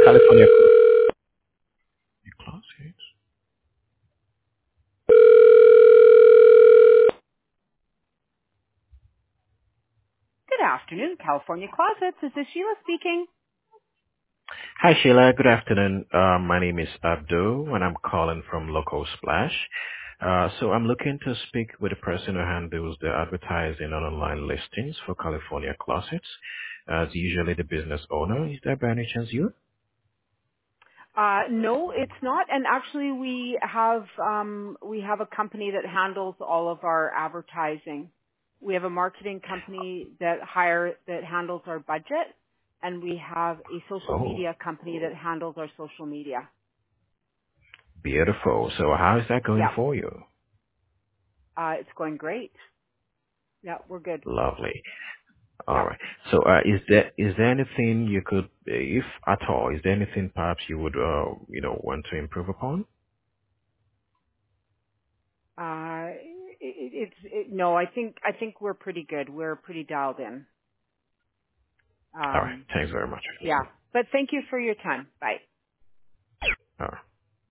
California Closets. Good afternoon, California Closets. This is Sheila speaking. Hi, Sheila. Good afternoon. My name is Abdul, and I'm calling from Local Splash. So I'm looking to speak with the person who handles the advertising and online listings for California Closets. As usually the business owner. Is there by any chance you? No, it's not. And actually, we have a company that handles all of our advertising. We have a marketing company that handles our budget, and we have a social Oh, media company that handles our social media. beautiful. So how is that going Yeah, for you? it's going great. Yeah, we're good. Lovely. All Yeah. right. So, is there anything you could, if at all, is there anything perhaps you would, want to improve upon? No, I think we're pretty good. We're pretty dialed in. All right. Um, Thanks very much. yeah. But thank you for your time. Bye. All right.